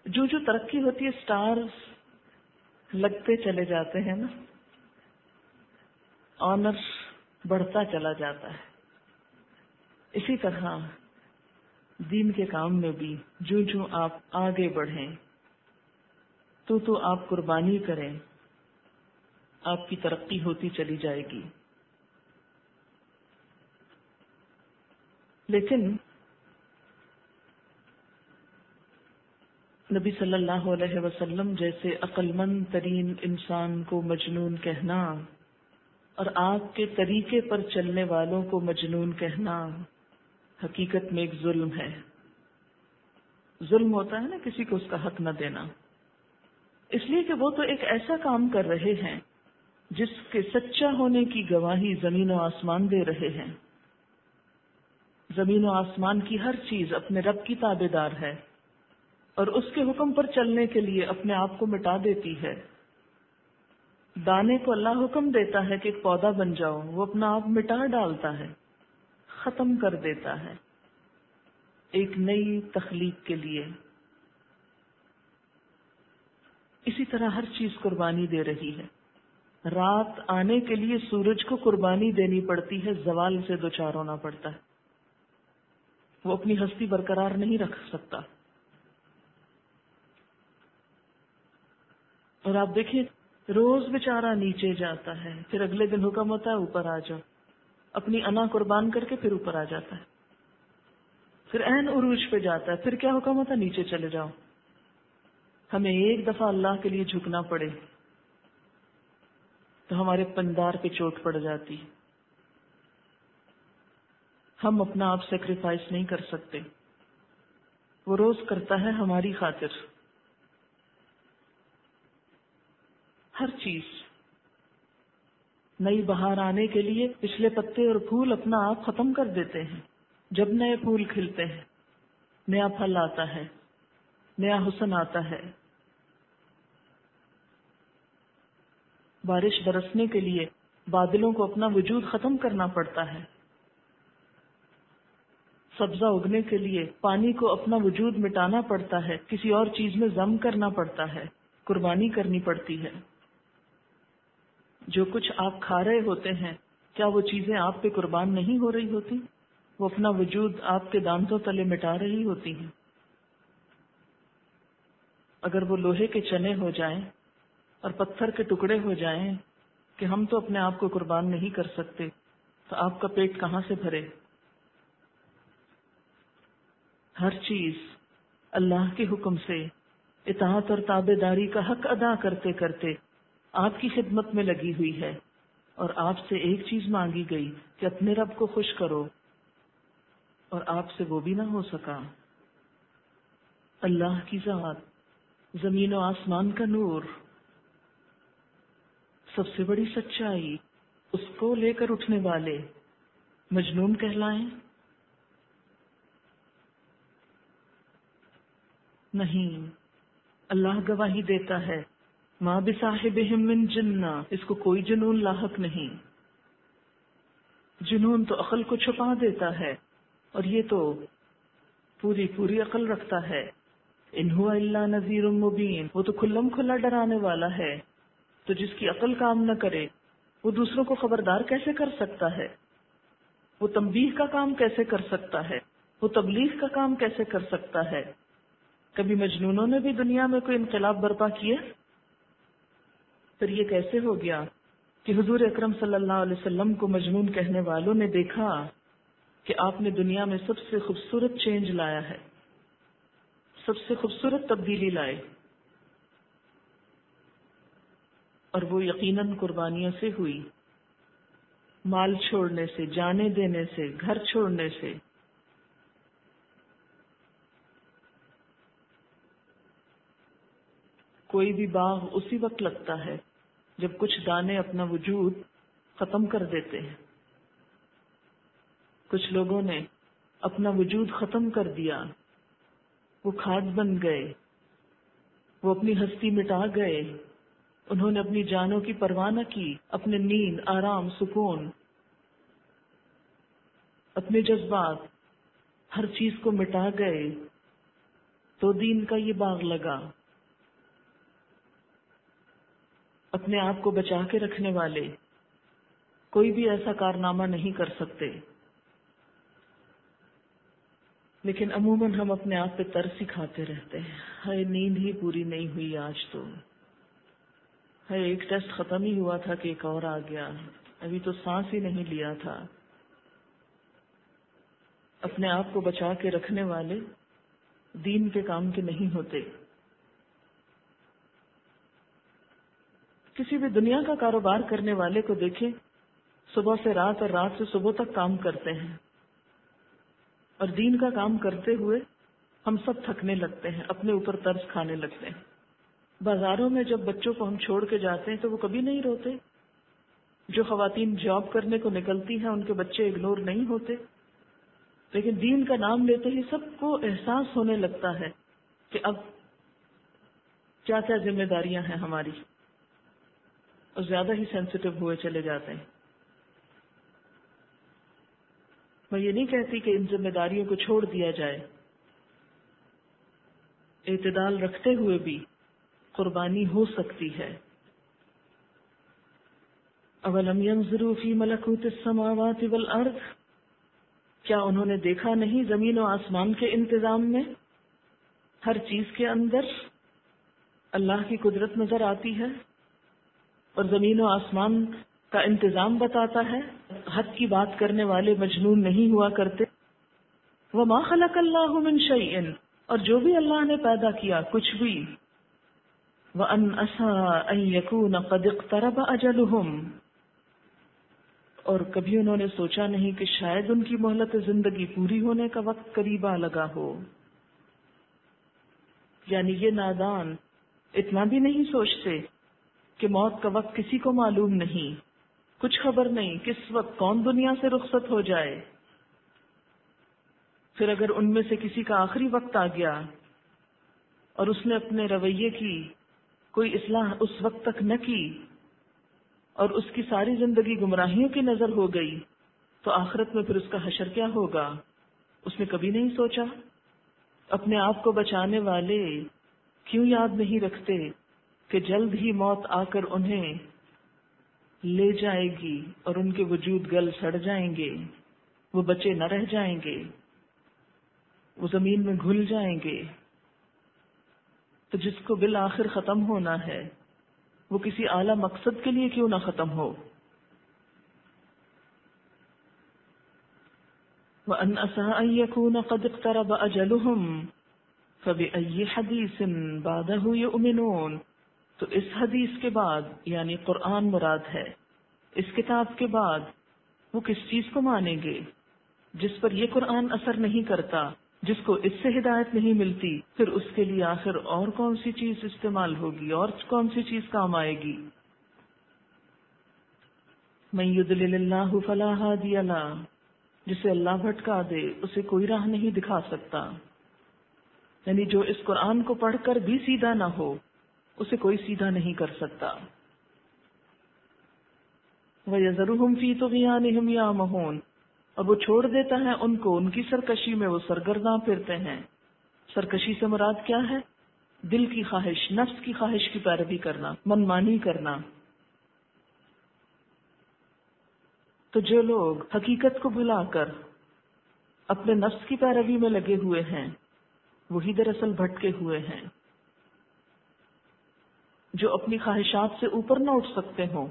جو جو ترقی ہوتی ہے سٹارز لگتے چلے جاتے ہیں نا، آنر بڑھتا چلا جاتا ہے. اسی طرح دین کے کام میں بھی جو جو آپ آگے بڑھیں تو آپ قربانی کریں، آپ کی ترقی ہوتی چلی جائے گی. لیکن نبی صلی اللہ علیہ وسلم جیسے عقل مند ترین انسان کو مجنون کہنا اور آپ کے طریقے پر چلنے والوں کو مجنون کہنا حقیقت میں ایک ظلم ہے. ظلم ہوتا ہے نا کسی کو اس کا حق نہ دینا، اس لیے کہ وہ تو ایک ایسا کام کر رہے ہیں جس کے سچا ہونے کی گواہی زمین و آسمان دے رہے ہیں. زمین و آسمان کی ہر چیز اپنے رب کی تابع دار ہے اور اس کے حکم پر چلنے کے لیے اپنے آپ کو مٹا دیتی ہے. دانے کو اللہ حکم دیتا ہے کہ ایک پودا بن جاؤ، وہ اپنا آپ مٹا ڈالتا ہے، ختم کر دیتا ہے ایک نئی تخلیق کے لیے. اسی طرح ہر چیز قربانی دے رہی ہے. رات آنے کے لیے سورج کو قربانی دینی پڑتی ہے، زوال سے دوچار ہونا پڑتا ہے. وہ اپنی ہستی برقرار نہیں رکھ سکتا. اور آپ دیکھیں روز بیچارہ نیچے جاتا ہے، پھر اگلے دن حکم ہوتا ہے اوپر آ جاؤ، اپنی انا قربان کر کے پھر اوپر آ جاتا ہے. پھر عین عروج پہ جاتا ہے، پھر کیا حکم ہوتا ہے نیچے چلے جاؤ. ہمیں ایک دفعہ اللہ کے لیے جھکنا پڑے تو ہمارے پندار پہ چوٹ پڑ جاتی. ہم اپنا آپ سیکریفائس نہیں کر سکتے، وہ روز کرتا ہے ہماری خاطر. ہر چیز نئی بہار آنے کے لیے پچھلے پتے اور پھول اپنا آپ ختم کر دیتے ہیں. جب نئے پھول کھلتے ہیں، نیا پھل آتا ہے، نیا حسن آتا ہے. بارش برسنے کے لیے بادلوں کو اپنا وجود ختم کرنا پڑتا ہے. سبزہ اگنے کے لیے پانی کو اپنا وجود مٹانا پڑتا ہے، کسی اور چیز میں ضم کرنا پڑتا ہے، قربانی کرنی پڑتی ہے. جو کچھ آپ کھا رہے ہوتے ہیں، کیا وہ چیزیں آپ پہ قربان نہیں ہو رہی ہوتی؟ وہ اپنا وجود آپ کے دانتوں تلے مٹا رہی ہوتی ہیں. اگر وہ لوہے کے چنے ہو جائیں اور پتھر کے ٹکڑے ہو جائیں کہ ہم تو اپنے آپ کو قربان نہیں کر سکتے، تو آپ کا پیٹ کہاں سے بھرے؟ ہر چیز اللہ کے حکم سے اطاعت اور تابع داری کا حق ادا کرتے کرتے آپ کی خدمت میں لگی ہوئی ہے، اور آپ سے ایک چیز مانگی گئی کہ اپنے رب کو خوش کرو، اور آپ سے وہ بھی نہ ہو سکا. اللہ کی ذات، زمین و آسمان کا نور، سب سے بڑی سچائی، اس کو لے کر اٹھنے والے مجنون کہلائیں؟ نہیں. اللہ گواہی دیتا ہے ما بصاحبہم من جنہ، اس کو کوئی جنون لاحق نہیں. جنون تو عقل کو چھپا دیتا ہے، اور یہ تو پوری عقل رکھتا ہے. ان ہوا الا نذیر مبین، وہ تو کھلم کھلا ڈرانے والا ہے. تو جس کی عقل کام نہ کرے وہ دوسروں کو خبردار کیسے کر سکتا ہے؟ وہ تنبیہ کا کام کیسے کر سکتا ہے؟ وہ تبلیغ کا کام کیسے کر سکتا ہے؟ کبھی مجنونوں نے بھی دنیا میں کوئی انقلاب برپا کیے؟ پھر یہ کیسے ہو گیا کہ حضور اکرم صلی اللہ علیہ وسلم کو مجنون کہنے والوں نے دیکھا کہ آپ نے دنیا میں سب سے خوبصورت چینج لایا ہے، سب سے خوبصورت تبدیلی لائے، اور وہ یقیناً قربانیوں سے ہوئی، مال چھوڑنے سے، جانے دینے سے، گھر چھوڑنے سے. کوئی بھی باغ اسی وقت لگتا ہے جب کچھ دانے اپنا وجود ختم کر دیتے ہیں. کچھ لوگوں نے اپنا وجود ختم کر دیا، وہ کھاد بن گئے، وہ اپنی ہستی مٹا گئے. انہوں نے اپنی جانوں کی پرواہ نہ کی، اپنے نیند، آرام، سکون، اپنے جذبات، ہر چیز کو مٹا گئے تو دین کا یہ باغ لگا. اپنے آپ کو بچا کے رکھنے والے کوئی بھی ایسا کارنامہ نہیں کر سکتے، لیکن عموماً ہم اپنے آپ پہ ترس ہی کھاتے رہتے ہیں. ہائے نیند ہی پوری نہیں ہوئی آج تو، ہائے ایک ٹیسٹ ختم ہی ہوا تھا کہ ایک اور آ گیا، ابھی تو سانس ہی نہیں لیا تھا. اپنے آپ کو بچا کے رکھنے والے دین کے کام کے نہیں ہوتے. کسی بھی دنیا کا کاروبار کرنے والے کو دیکھیں، صبح سے رات اور رات سے صبح تک کام کرتے ہیں، اور دین کا کام کرتے ہوئے ہم سب تھکنے لگتے ہیں، اپنے اوپر ترس کھانے لگتے ہیں. بازاروں میں جب بچوں کو ہم چھوڑ کے جاتے ہیں تو وہ کبھی نہیں روتے. جو خواتین جاب کرنے کو نکلتی ہیں ان کے بچے اگنور نہیں ہوتے، لیکن دین کا نام لیتے ہی سب کو احساس ہونے لگتا ہے کہ اب کیا کیا ذمہ داریاں ہیں ہماری، اور زیادہ ہی سینسیٹیو ہوئے چلے جاتے ہیں. میں یہ نہیں کہتی کہ ان ذمہ داریوں کو چھوڑ دیا جائے، اعتدال رکھتے ہوئے بھی قربانی ہو سکتی ہے. اولم ينظروا في ملكوت السماوات والارض، کیا انہوں نے دیکھا نہیں زمین و آسمان کے انتظام میں؟ ہر چیز کے اندر اللہ کی قدرت نظر آتی ہے، اور زمین و آسمان کا انتظام بتاتا ہے. حد کی بات کرنے والے مجنون نہیں ہوا کرتے. وما خلق اللہ من شیء، اور جو بھی اللہ نے پیدا کیا کچھ بھی، وَأَنْ عَسَىٰ أَن يَكُونَ قَدِ اقْتَرَبَ أَجَلُهُمْ، اور کبھی انہوں نے سوچا نہیں کہ شاید ان کی مہلت زندگی پوری ہونے کا وقت قریب آ لگا ہو. یعنی یہ نادان اتنا بھی نہیں سوچتے کہ موت کا وقت کسی کو معلوم نہیں، کچھ خبر نہیں کس وقت کون دنیا سے رخصت ہو جائے. پھر اگر ان میں سے کسی کا آخری وقت آ گیا اور اس نے اپنے رویے کی کوئی اصلاح اس وقت تک نہ کی اور اس کی ساری زندگی گمراہیوں کی نظر ہو گئی، تو آخرت میں پھر اس کا حشر کیا ہوگا؟ اس نے کبھی نہیں سوچا. اپنے آپ کو بچانے والے کیوں یاد نہیں رکھتے کہ جلد ہی موت آ کر انہیں لے جائے گی اور ان کے وجود گل سڑ جائیں گے، وہ بچے نہ رہ جائیں گے، وہ زمین میں گھل جائیں گے. تو جس کو بالآخر ختم ہونا ہے وہ کسی اعلیٰ مقصد کے لیے کیوں نہ ختم ہو. وَأَنْ عَسَىٰ أَن يَكُونَ قَدِ اقْتَرَبَ أَجَلُهُمْ فَبِأَيِّ حَدِيثٍ بَعْدَهُ يُؤْمِنُونَ. تو اس حدیث کے بعد یعنی قرآن مراد ہے، اس کتاب کے بعد وہ کس چیز کو مانیں گے جس پر یہ قرآن اثر نہیں کرتا، جس کو اس سے ہدایت نہیں ملتی. پھر اس کے لیے آخر اور کون سی چیز استعمال ہوگی اور کون سی چیز کام آئے گی؟ مَن يُضْلِلِ اللَّهُ فَلَا هَادِيَ لَهُ، جسے اللہ بھٹکا دے اسے کوئی راہ نہیں دکھا سکتا. یعنی جو اس قرآن کو پڑھ کر بھی سیدھا نہ ہو اسے کوئی سیدھا نہیں کر سکتا. وَيَذَرُهُمْ فِي طُغْيَانِهِمْ يَعْمَهُونَ، اور وہ چھوڑ دیتا ہے ان کو ان کی سرکشی میں وہ سرگرداں پھرتے ہیں. سرکشی سے مراد کیا ہے؟ دل کی خواہش، نفس کی خواہش کی پیروی کرنا، من مانی کرنا. تو جو لوگ حقیقت کو بھلا کر اپنے نفس کی پیروی میں لگے ہوئے ہیں وہی دراصل بھٹکے ہوئے ہیں. جو اپنی خواہشات سے اوپر نہ اٹھ سکتے ہوں،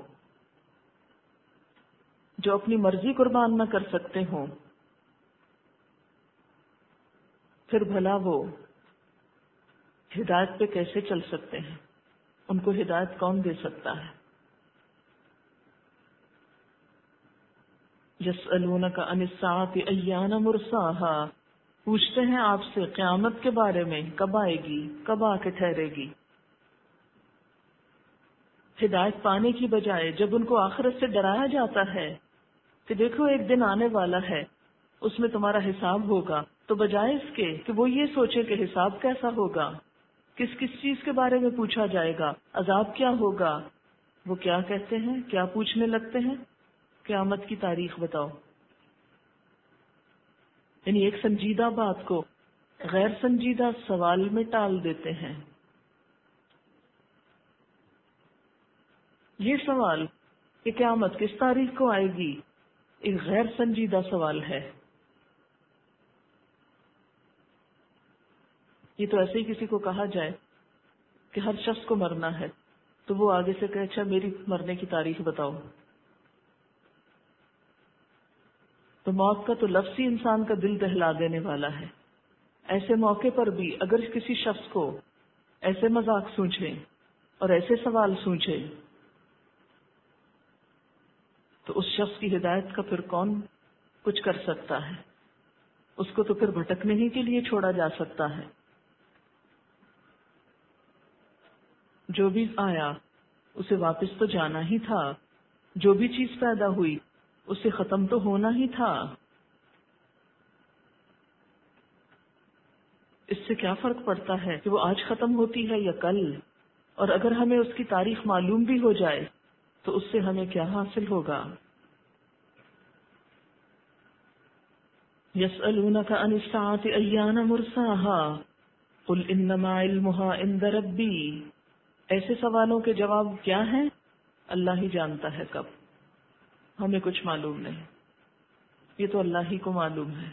جو اپنی مرضی قربان نہ کر سکتے ہوں، پھر بھلا وہ ہدایت پہ کیسے چل سکتے ہیں؟ ان کو ہدایت کون دے سکتا ہے؟ یسألونک عن الساعۃ ایان مرساہا، پوچھتے ہیں آپ سے قیامت کے بارے میں کب آئے گی، کب آ کے ٹھہرے گی. ہدایت پانے کی بجائے جب ان کو آخرت سے ڈرایا جاتا ہے کہ دیکھو ایک دن آنے والا ہے اس میں تمہارا حساب ہوگا، تو بجائے اس کے کہ وہ یہ سوچے کہ حساب کیسا ہوگا، کس کس چیز کے بارے میں پوچھا جائے گا، عذاب کیا ہوگا، وہ کیا کہتے ہیں، کیا پوچھنے لگتے ہیں؟ قیامت کی تاریخ بتاؤ. یعنی ایک سنجیدہ بات کو غیر سنجیدہ سوال میں ٹال دیتے ہیں. یہ سوال کہ قیامت کس تاریخ کو آئے گی ایک غیر سنجیدہ سوال ہے. یہ تو ایسے ہی کسی کو کہا جائے کہ ہر شخص کو مرنا ہے تو وہ آگے سے کہے اچھا میری مرنے کی تاریخ بتاؤ. تو موت کا تو لفظ ہی انسان کا دل دہلا دینے والا ہے. ایسے موقع پر بھی اگر کسی شخص کو ایسے مذاق سوچے اور ایسے سوال سوچے تو اس شخص کی ہدایت کا پھر کون کچھ کر سکتا ہے؟ اس کو تو پھر بھٹکنے ہی کے لیے چھوڑا جا سکتا ہے. جو بھی آیا اسے واپس تو جانا ہی تھا. جو بھی چیز پیدا ہوئی اسے ختم تو ہونا ہی تھا. اس سے کیا فرق پڑتا ہے کہ وہ آج ختم ہوتی ہے یا کل؟ اور اگر ہمیں اس کی تاریخ معلوم بھی ہو جائے تو اس سے ہمیں کیا حاصل ہوگا؟ یسألونک عن الساعۃ ایان مرساها قل انما علمها عند ربی. ایسے سوالوں کے جواب کیا ہیں؟ اللہ ہی جانتا ہے کب، ہمیں کچھ معلوم نہیں، یہ تو اللہ ہی کو معلوم ہے.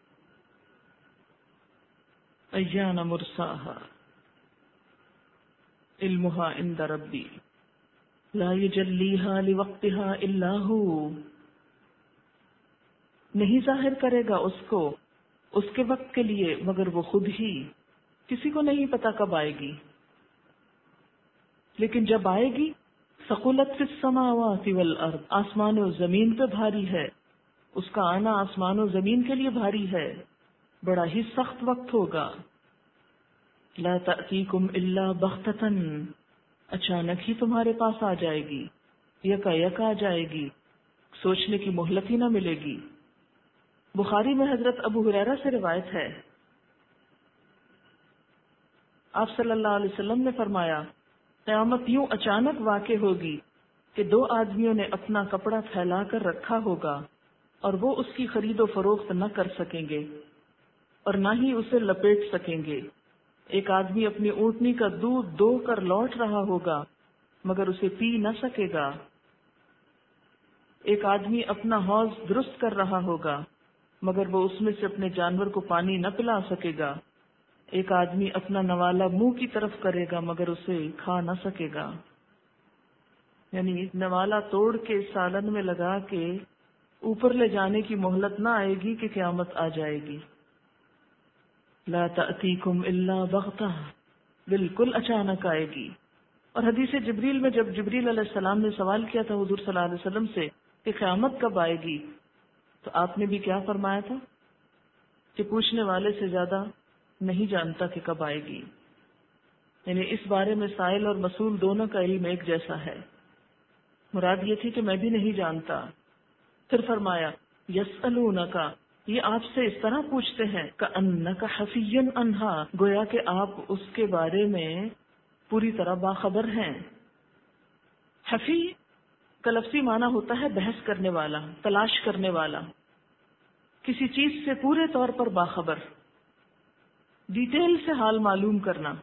ایان مرساها علمها عند ربی لا یجلیها لوقتها الا هو. نہیں ظاہر کرے گا اس کو اس کے وقت کے لیے مگر وہ خود ہی. کسی کو نہیں پتا کب آئے گی، لیکن جب آئے گی ثقلت فی السماوات والارض، آسمان و زمین پہ بھاری ہے. اس کا آنا آسمان و زمین کے لیے بھاری ہے، بڑا ہی سخت وقت ہوگا. لا تأتیکم الا بغتۃ، اچانک ہی تمہارے پاس آ جائے گی، یکا یک آ جائے گی، سوچنے کی مہلت ہی نہ ملے گی. بخاری میں حضرت ابو ہریرہ سے روایت ہے، آپ صلی اللہ علیہ وسلم نے فرمایا قیامت یوں اچانک واقع ہوگی کہ دو آدمیوں نے اپنا کپڑا پھیلا کر رکھا ہوگا اور وہ اس کی خرید و فروخت نہ کر سکیں گے اور نہ ہی اسے لپیٹ سکیں گے. ایک آدمی اپنی اونٹنی کا دودھ دو کر لوٹ رہا ہوگا مگر اسے پی نہ سکے گا. ایک آدمی اپنا حوض درست کر رہا ہوگا مگر وہ اس میں سے اپنے جانور کو پانی نہ پلا سکے گا. ایک آدمی اپنا نوالا منہ کی طرف کرے گا مگر اسے کھا نہ سکے گا. یعنی نوالا توڑ کے سالن میں لگا کے اوپر لے جانے کی مہلت نہ آئے گی کہ قیامت آ جائے گی. لا تأتیکم الا بغتہ، بالکل اچانک آئے گی. اور حدیث جبریل میں جب جبریل علیہ السلام نے سوال کیا تھا حضور صلی اللہ علیہ وسلم سے کہ قیامت کب آئے گی، تو آپ نے بھی کیا فرمایا تھا کہ پوچھنے والے سے زیادہ نہیں جانتا کہ کب آئے گی. یعنی اس بارے میں سائل اور مسئول دونوں کا علم ایک جیسا ہے. مراد یہ تھی کہ میں بھی نہیں جانتا. پھر فرمایا یسألونک، یہ آپ سے اس طرح پوچھتے ہیں کأنک حفی عنہا، گویا کہ آپ اس کے بارے میں پوری طرح باخبر ہیں. حفی کا لفظی معنی ہوتا ہے بحث کرنے والا، تلاش کرنے والا، کسی چیز سے پورے طور پر باخبر، ڈیٹیل سے حال معلوم کرنا،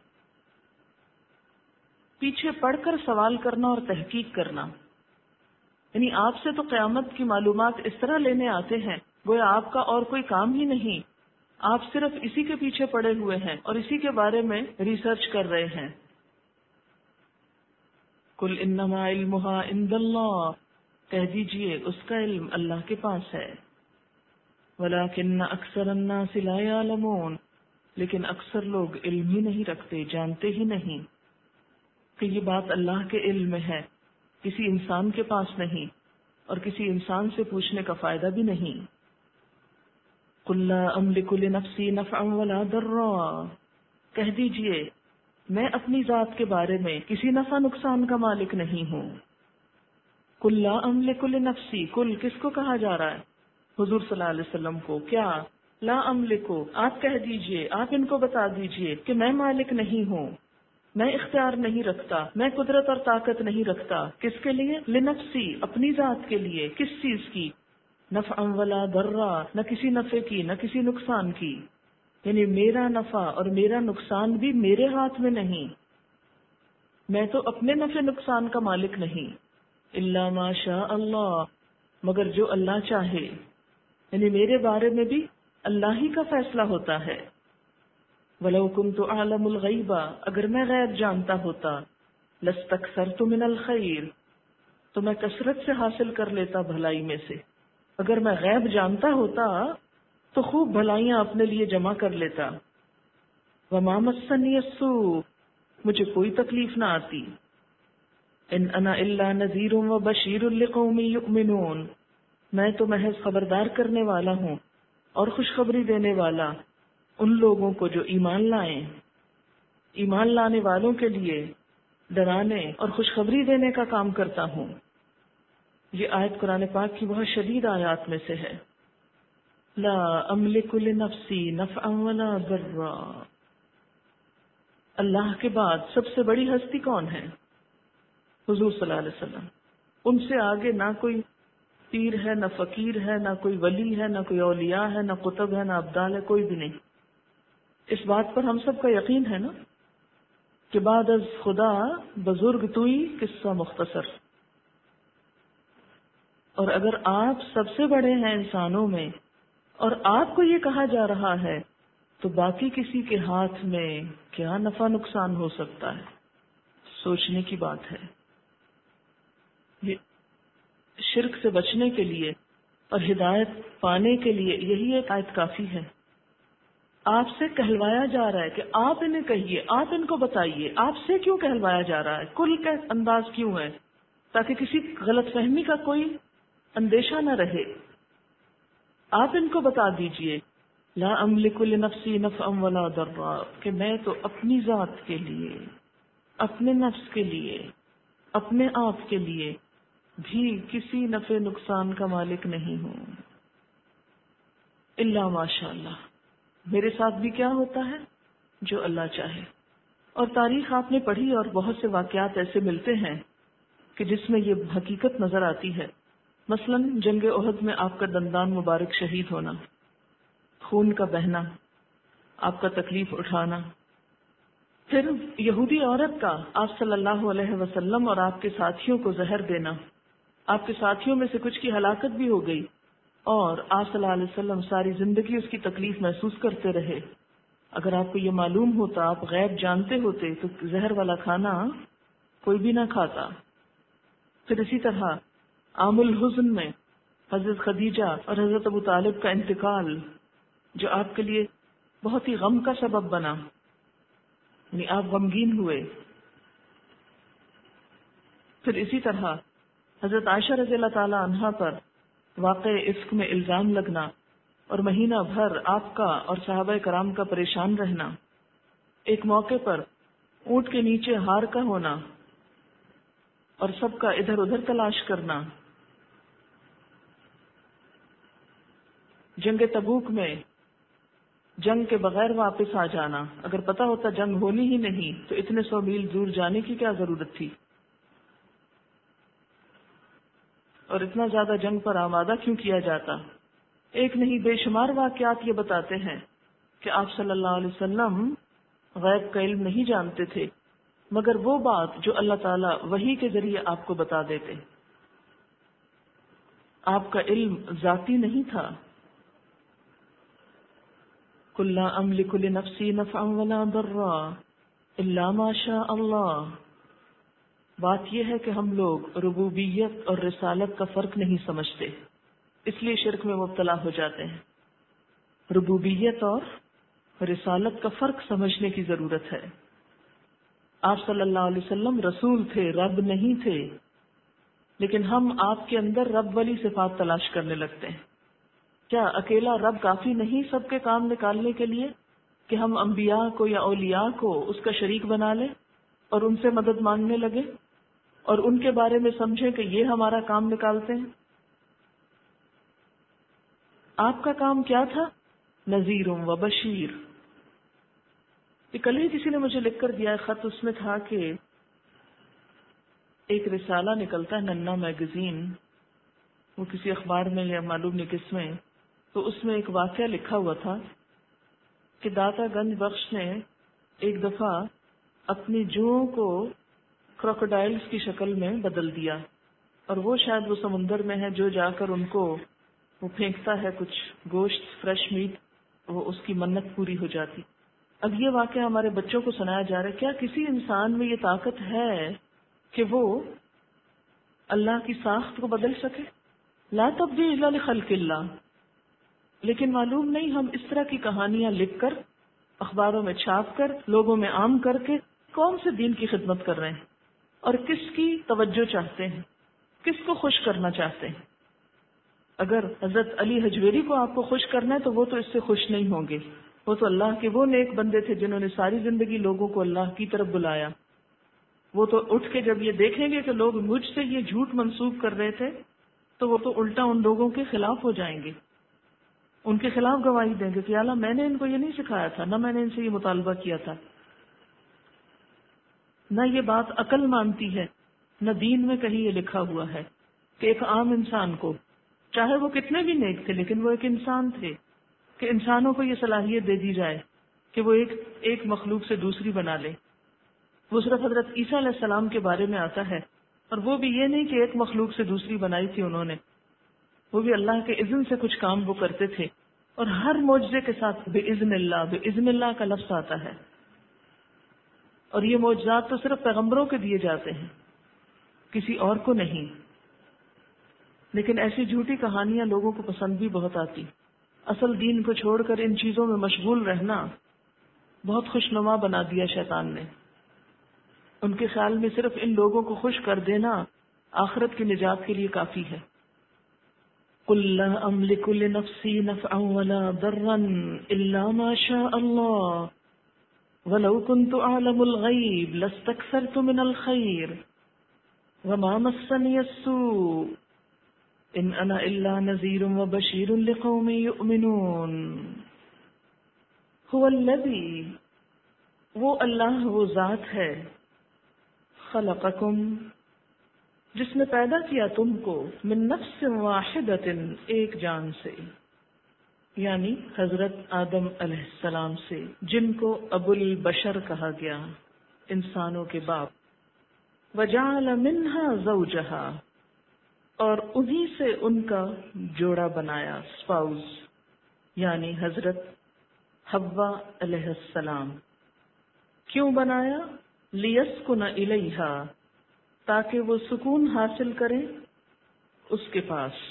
پیچھے پڑھ کر سوال کرنا اور تحقیق کرنا. یعنی آپ سے تو قیامت کی معلومات اس طرح لینے آتے ہیں گویا آپ کا اور کوئی کام ہی نہیں، آپ صرف اسی کے پیچھے پڑے ہوئے ہیں اور اسی کے بارے میں ریسرچ کر رہے ہیں. قل انما علمها عند اللہ، کہہ دیجئے اس کا علم اللہ کے پاس ہے. ولکن اکثر الناس لا یعلمون، لیکن اکثر لوگ علم ہی نہیں رکھتے، جانتے ہی نہیں کہ یہ بات اللہ کے علم میں ہے، کسی انسان کے پاس نہیں اور کسی انسان سے پوچھنے کا فائدہ بھی نہیں. قل لا املک لنفسی نفعا ولا ضرا، کہہ دیجئے میں اپنی ذات کے بارے میں کسی نفع نقصان کا مالک نہیں ہوں. قل لا املک لنفسی، کل کس کو کہا جا رہا ہے؟ حضور صلی اللہ علیہ وسلم کو. کیا لا املکو، آپ کہہ دیجئے، آپ ان کو بتا دیجئے کہ میں مالک نہیں ہوں، میں اختیار نہیں رکھتا، میں قدرت اور طاقت نہیں رکھتا. کس کے لیے؟ لنفسی، اپنی ذات کے لیے. کس چیز کی؟ نفعا ولا ضرا، نہ کسی نفع کی نہ کسی نقصان کی. یعنی میرا نفع اور میرا نقصان بھی میرے ہاتھ میں نہیں، میں تو اپنے نفع نقصان کا مالک نہیں، الا ما شاء اللہ، مگر جو اللہ چاہے، یعنی میرے بارے میں بھی اللہ ہی کا فیصلہ ہوتا ہے۔ وَلَوْ كُنْتُ أَعْلَمُ الْغَيْبَ، اگر میں غیب جانتا ہوتا، لَاسْتَكْثَرْتُ مِنَ الْخَيْرِ، تو میں کثرت سے حاصل کر لیتا بھلائی میں سے۔ اگر میں غیب جانتا ہوتا تو خوب بھلائیاں اپنے لیے جمع کر لیتا۔ وَمَا مَسَّنِيَ السُّوءُ، مجھے کوئی تکلیف نہ آتی۔ ان انا الا نذیر و بشیر لقوم یؤمنون، میں تو محض خبردار کرنے والا ہوں اور خوشخبری دینے والا ان لوگوں کو جو ایمان لائیں، ایمان لانے والوں کے لیے ڈرانے اور خوشخبری دینے کا کام کرتا ہوں۔ یہ آیت قرآن پاک کی بہت شدید آیات میں سے ہے۔ لا املک لنفسی نفعا ولا ضرا، اللہ کے بعد سب سے بڑی ہستی کون ہے؟ حضور صلی اللہ علیہ وسلم۔ ان سے آگے نہ کوئی پیر ہے، نہ فقیر ہے، نہ کوئی ولی ہے، نہ کوئی اولیاء ہے، نہ قطب ہے، نہ ابدال ہے، کوئی بھی نہیں۔ اس بات پر ہم سب کا یقین ہے نا کہ بعد از خدا بزرگ توئی قصہ مختصر۔ اور اگر آپ سب سے بڑے ہیں انسانوں میں اور آپ کو یہ کہا جا رہا ہے تو باقی کسی کے ہاتھ میں کیا نفع نقصان ہو سکتا ہے؟ سوچنے کی بات ہے۔ یہ شرک سے بچنے کے لیے اور ہدایت پانے کے لیے یہی ایک آیت کافی ہے۔ آپ سے کہلوایا جا رہا ہے کہ آپ انہیں کہیے، آپ ان کو بتائیے۔ آپ سے کیوں کہلوایا جا رہا ہے؟ کل کا انداز کیوں ہے؟ تاکہ کسی غلط فہمی کا کوئی اندیشہ نہ رہے۔ آپ ان کو بتا دیجئے لا املک لنفسی نفعا ولا ضرا، کہ میں تو اپنی ذات کے لیے، اپنے نفس کے لیے، اپنے آپ کے لیے بھی کسی نفع نقصان کا مالک نہیں ہوں، الا ماشاء اللہ، میرے ساتھ بھی کیا ہوتا ہے؟ جو اللہ چاہے۔ اور تاریخ آپ نے پڑھی اور بہت سے واقعات ایسے ملتے ہیں کہ جس میں یہ حقیقت نظر آتی ہے۔ مثلا جنگ احد میں آپ کا دندان مبارک شہید ہونا، خون کا بہنا، آپ کا تکلیف اٹھانا، پھر یہودی عورت کا آپ صلی اللہ علیہ وسلم اور آپ کے ساتھیوں کو زہر دینا، آپ کے ساتھیوں میں سے کچھ کی ہلاکت بھی ہو گئی اور آپ صلی اللہ علیہ وسلم ساری زندگی اس کی تکلیف محسوس کرتے رہے۔ اگر آپ کو یہ معلوم ہوتا، آپ غیب جانتے ہوتے، تو زہر والا کھانا کوئی بھی نہ کھاتا۔ پھر اسی طرح عام الحزن میں حضرت خدیجہ اور حضرت ابو طالب کا انتقال، جو آپ کے لیے بہت ہی غم کا سبب بنا، یعنی آپ غمگین ہوئے۔ پھر اسی طرح حضرت عائشہ رضی اللہ تعالی عنہا پر واقع افک میں الزام لگنا اور مہینہ بھر آپ کا اور صحابہ کرام کا پریشان رہنا، ایک موقع پر اونٹ کے نیچے ہار کا ہونا اور سب کا ادھر ادھر تلاش کرنا، جنگ تبوک میں جنگ کے بغیر واپس آ جانا، اگر پتا ہوتا جنگ ہونی ہی نہیں تو اتنے 100 میل دور جانے کی کیا ضرورت تھی، اور اتنا زیادہ جنگ پر آمادہ کیوں کیا جاتا۔ ایک نہیں بے شمار واقعات یہ بتاتے ہیں کہ آپ صلی اللہ علیہ وسلم غیب کا علم نہیں جانتے تھے، مگر وہ بات جو اللہ تعالیٰ وحی کے ذریعے آپ کو بتا دیتے۔ آپ کا علم ذاتی نہیں تھا۔ قل لا املک لنفسی نفعا ولا ضرا الا ما شاء اللہ۔ بات یہ ہے کہ ہم لوگ ربوبیت اور رسالت کا فرق نہیں سمجھتے، اس لیے شرک میں مبتلا ہو جاتے ہیں۔ ربوبیت اور رسالت کا فرق سمجھنے کی ضرورت ہے۔ آپ صلی اللہ علیہ وسلم رسول تھے، رب نہیں تھے، لیکن ہم آپ کے اندر رب والی صفات تلاش کرنے لگتے ہیں۔ کیا اکیلا رب کافی نہیں سب کے کام نکالنے کے لیے کہ ہم انبیاء کو یا اولیاء کو اس کا شریک بنا لیں اور ان سے مدد مانگنے لگے اور ان کے بارے میں سمجھیں کہ یہ ہمارا کام نکالتے ہیں؟ آپ کا کام کیا تھا؟ نذیر و بشیر۔ یہ کل ہی کسی نے مجھے لکھ کر دیا خط، اس میں تھا کہ ایک رسالہ نکلتا ہے ننا میگزین، وہ کسی اخبار میں یا معلوم نہیں کس میں، تو اس میں ایک واقعہ لکھا ہوا تھا کہ داتا گنج بخش نے ایک دفعہ اپنی جوؤں کو کروکوڈائلز کی شکل میں بدل دیا، اور وہ شاید وہ سمندر میں ہے جو جا کر ان کو وہ پھینکتا ہے کچھ گوشت، فریش میٹ، وہ اس کی منت پوری ہو جاتی۔ اب یہ واقعہ ہمارے بچوں کو سنایا جا رہا ہے، کیا کسی انسان میں یہ طاقت ہے کہ وہ اللہ کی ساخت کو بدل سکے؟ لا تبدیل لخلق اللہ۔ لیکن معلوم نہیں ہم اس طرح کی کہانیاں لکھ کر، اخباروں میں چھاپ کر، لوگوں میں عام کر کے کون سے دین کی خدمت کر رہے ہیں، اور کس کی توجہ چاہتے ہیں، کس کو خوش کرنا چاہتے ہیں۔ اگر حضرت علی حجویری کو آپ کو خوش کرنا ہے تو وہ تو اس سے خوش نہیں ہوں گے، وہ تو اللہ کے وہ نیک بندے تھے جنہوں نے ساری زندگی لوگوں کو اللہ کی طرف بلایا۔ وہ تو اٹھ کے جب یہ دیکھیں گے کہ لوگ مجھ سے یہ جھوٹ منسوب کر رہے تھے تو وہ تو الٹا ان لوگوں کے خلاف ہو جائیں گے، ان کے خلاف گواہی دیں گے کہ اعلیٰ میں نے ان کو یہ نہیں سکھایا تھا، نہ میں نے ان سے یہ مطالبہ کیا تھا، نہ یہ بات عقل مانتی ہے، نہ دین میں کہیں یہ لکھا ہوا ہے کہ ایک عام انسان کو، چاہے وہ کتنے بھی نیک تھے لیکن وہ ایک انسان تھے، کہ انسانوں کو یہ صلاحیت دے دی جائے کہ وہ ایک مخلوق سے دوسری بنا لے۔ وہ صرف حضرت عیسیٰ علیہ السلام کے بارے میں آتا ہے، اور وہ بھی یہ نہیں کہ ایک مخلوق سے دوسری بنائی تھی انہوں نے، وہ بھی اللہ کے اذن سے کچھ کام وہ کرتے تھے، اور ہر معجزے کے ساتھ بِإِذْنِ اللہ کا لفظ آتا ہے، اور یہ معجزات تو صرف پیغمبروں کے دیے جاتے ہیں، کسی اور کو نہیں۔ لیکن ایسی جھوٹی کہانیاں لوگوں کو پسند بھی بہت آتی۔ اصل دین کو چھوڑ کر ان چیزوں میں مشغول رہنا بہت خوشنما بنا دیا شیطان نے۔ ان کے خیال میں صرف ان لوگوں کو خوش کر دینا آخرت کی نجات کے لیے کافی ہے۔ قُلْ لَا أَمْلِكُ لِنَفْسِي نَفْعًا وَلَا ضَرًّا إِلَّا مَا شَاءَ اللَّهُ وَلَوْ كُنْتُ أَعْلَمُ الْغَيْبَ لَاسْتَكْثَرْتُ مِنَ الْخَيْرِ وَمَا مَسَّنِيَ السُّوءُ إِنْ أَنَا إِلَّا نَذِيرٌ وَبَشِيرٌ لِقَوْمٍ يُؤْمِنُونَ۔ هُوَ الَّذِي، وہ اللہ، وہ ذات ہے، خلقکم، جس نے پیدا کیا تم کو، من نفس واحدۃ، ایک جان سے، یعنی حضرت آدم علیہ السلام سے، جن کو ابو البشر کہا گیا، انسانوں کے باپ۔ وجعل منہا زوجہا، اور انہی سے ان کا جوڑا بنایا، اسپاؤز، یعنی حضرت حوا علیہ السلام۔ کیوں بنایا؟ لیسکن الیہا، تاکہ وہ سکون حاصل کریں اس کے پاس،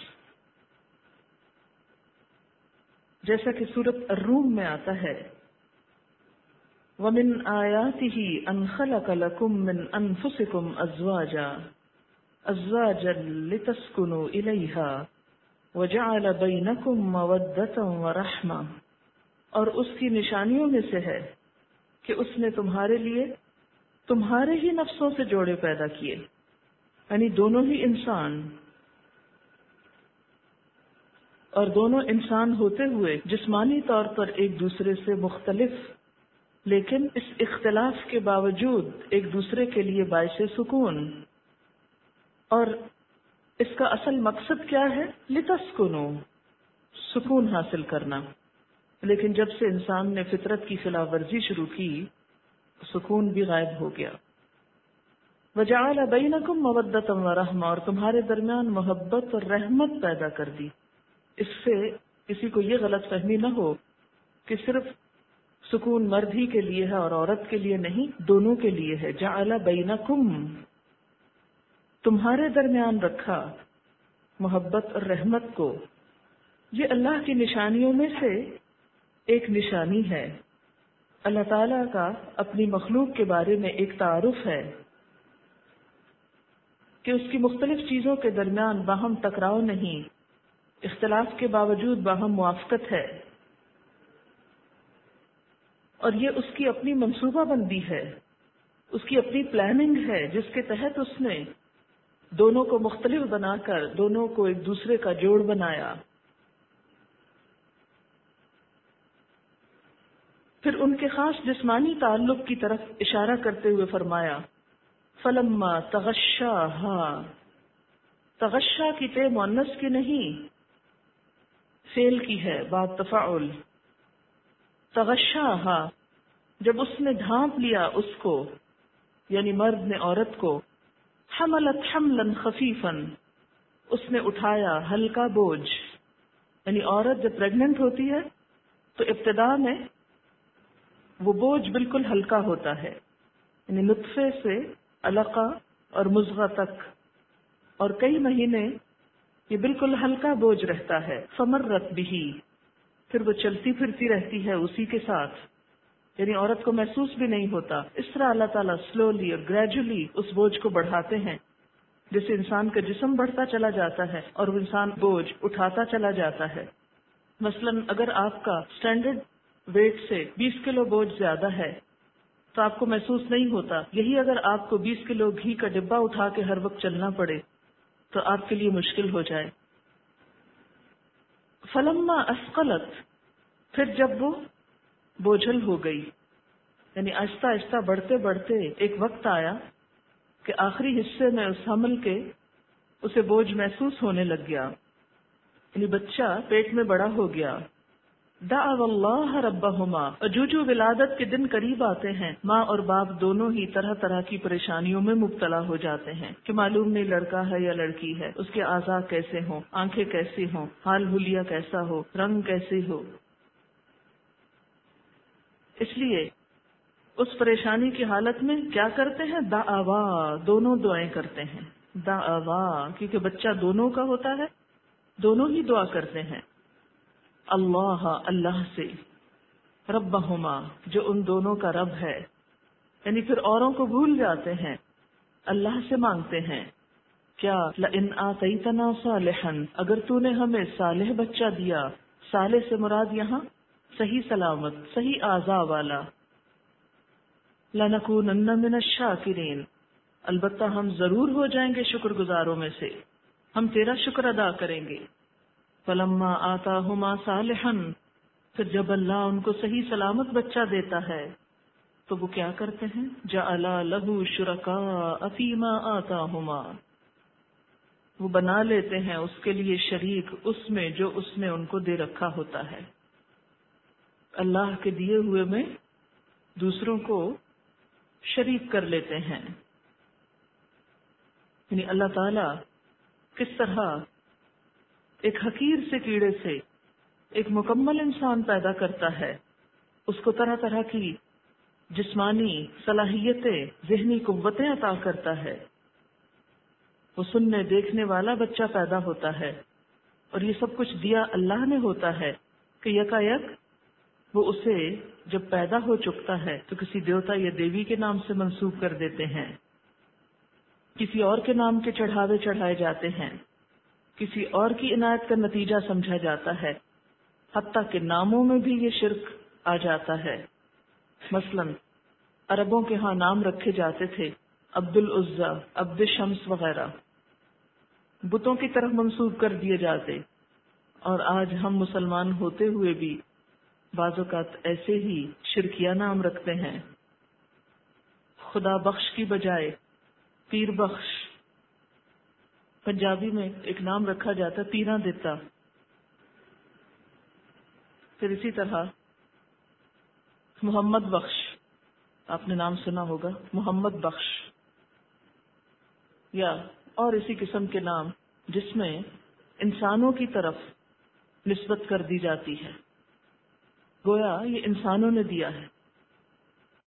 جیسا کہ سورۃ الروم میں آتا ہے، وَمِنْ آيَاتِهِ أَنْ خَلَقَ لَكُم مِّنْ أَنفُسِكُمْ أَزْوَاجًا لِتَسْكُنُوا إِلَيْهَا وَجَعَلَ بَيْنَكُم مَّوَدَّةً وَرَحْمَةً، اور اس کی نشانیوں میں سے ہے کہ اس نے تمہارے لیے تمہارے ہی نفسوں سے جوڑے پیدا کیے، یعنی دونوں ہی انسان، اور دونوں انسان ہوتے ہوئے جسمانی طور پر ایک دوسرے سے مختلف، لیکن اس اختلاف کے باوجود ایک دوسرے کے لیے باعث سکون۔ اور اس کا اصل مقصد کیا ہے؟ لتسکنو، سکون حاصل کرنا۔ لیکن جب سے انسان نے فطرت کی خلاف ورزی شروع کی، سکون بھی غائب ہو گیا۔ وجعل بینکم مودۃ ورحمہ، اور تمہارے درمیان محبت اور رحمت پیدا کر دی۔ اس سے کسی کو یہ غلط فہمی نہ ہو کہ صرف سکون مرد ہی کے لیے ہے اور عورت کے لیے نہیں، دونوں کے لیے ہے۔ جعل بینکم، تمہارے درمیان رکھا محبت اور رحمت کو۔ یہ اللہ کی نشانیوں میں سے ایک نشانی ہے۔ اللہ تعالیٰ کا اپنی مخلوق کے بارے میں ایک تعارف ہے کہ اس کی مختلف چیزوں کے درمیان باہم ٹکراؤ نہیں، اختلاف کے باوجود باہم موافقت ہے، اور یہ اس کی اپنی منصوبہ بندی ہے، اس کی اپنی پلاننگ ہے، جس کے تحت اس نے دونوں کو مختلف بنا کر دونوں کو ایک دوسرے کا جوڑ بنایا۔ پھر ان کے خاص جسمانی تعلق کی طرف اشارہ کرتے ہوئے فرمایا، فلما تغشاها، تغشا کی تے مؤنث کی نہیں، فعل کی ہے، باب تفاعل، تغشاہا، جب اس نے ڈھانپ لیا اس کو، یعنی مرد نے عورت کو، حملت حملا خفیفا، اس نے اٹھایا ہلکا بوجھ. یعنی عورت جب پریگننٹ ہوتی ہے تو ابتدا میں وہ بوجھ بالکل ہلکا ہوتا ہے، یعنی نطفے سے علقہ اور مضغہ تک، اور کئی مہینے یہ بالکل ہلکا بوجھ رہتا ہے. فمرت بہ، پھر وہ چلتی پھرتی رہتی ہے اسی کے ساتھ، یعنی عورت کو محسوس بھی نہیں ہوتا. اس طرح اللہ تعالیٰ سلولی اور گریجولی اس بوجھ کو بڑھاتے ہیں، جیسے انسان کا جسم بڑھتا چلا جاتا ہے اور وہ انسان بوجھ اٹھاتا چلا جاتا ہے. مثلا اگر آپ کا اسٹینڈرڈ ویٹ سے 20 کلو بوجھ زیادہ ہے تو آپ کو محسوس نہیں ہوتا. یہی اگر آپ کو 20 کلو گھی کا ڈبہ اٹھا کے ہر وقت چلنا پڑے تو آپ کے لیے مشکل ہو جائے. فلما اسقلت، پھر جب وہ بوجھل ہو گئی، یعنی آہستہ آہستہ بڑھتے بڑھتے ایک وقت آیا کہ آخری حصے میں اس حمل کے اسے بوجھ محسوس ہونے لگ گیا، یعنی بچہ پیٹ میں بڑا ہو گیا. دعوا اللہ ربہما، اور جو ولادت کے دن قریب آتے ہیں ماں اور باپ دونوں ہی طرح طرح کی پریشانیوں میں مبتلا ہو جاتے ہیں کہ معلوم نہیں لڑکا ہے یا لڑکی ہے، اس کے اعضاء کیسے ہوں، آنکھیں کیسی ہوں، حال حلیہ کیسا ہو، رنگ کیسے ہو. اس لیے اس پریشانی کی حالت میں کیا کرتے ہیں؟ دعوا، دونوں دعائیں کرتے ہیں. دعوا، کیونکہ بچہ دونوں کا ہوتا ہے، دونوں ہی دعا کرتے ہیں اللہ، اللہ سے، ربہما، جو ان دونوں کا رب ہے. یعنی پھر اوروں کو بھول جاتے ہیں، اللہ سے مانگتے ہیں. کیا؟ لئن آتیتنا صالحا، اگر تو نے ہمیں صالح بچہ دیا. صالح سے مراد یہاں صحیح سلامت، صحیح اعضاء والا. لنکونن من الشاکرین، البتہ ہم ضرور ہو جائیں گے شکر گزاروں میں سے، ہم تیرا شکر ادا کریں گے. فلما آتاہما صالحا، پھر جب اللہ ان کو صحیح سلامت بچہ دیتا ہے تو وہ کیا کرتے ہیں؟ جعلا لہ شرکاء فیما آتاہما، وہ بنا لیتے ہیں اس کے لیے شریک اس میں جو اس نے ان کو دے رکھا ہوتا ہے. اللہ کے دیے ہوئے میں دوسروں کو شریک کر لیتے ہیں. یعنی اللہ تعالی کس طرح ایک حقیر سے کیڑے سے ایک مکمل انسان پیدا کرتا ہے، اس کو طرح طرح کی جسمانی صلاحیتیں، ذہنی قوتیں عطا کرتا ہے. وہ سننے دیکھنے والا بچہ پیدا ہوتا ہے، اور یہ سب کچھ دیا اللہ نے ہوتا ہے کہ یکا یک وہ اسے جب پیدا ہو چکتا ہے تو کسی دیوتا یا دیوی کے نام سے منسوب کر دیتے ہیں، کسی اور کے نام کے چڑھاوے چڑھائے جاتے ہیں، کسی اور کی عنایت کا نتیجہ سمجھا جاتا ہے، حتیٰ کہ ناموں میں بھی یہ شرک آ جاتا ہے. مثلا عربوں کے ہاں نام رکھے جاتے تھے عبد العزا، عبد الشمس وغیرہ، بتوں کی طرف منسوب کر دیے جاتے. اور آج ہم مسلمان ہوتے ہوئے بھی بعض اوقات ایسے ہی شرکیہ نام رکھتے ہیں. خدا بخش کی بجائے پیر بخش. پنجابی میں ایک نام رکھا جاتا پیرا دیتا. پھر اسی طرح محمد بخش، آپ نے نام سنا ہوگا، محمد بخش، یا اور اسی قسم کے نام جس میں انسانوں کی طرف نسبت کر دی جاتی ہے، گویا یہ انسانوں نے دیا ہے.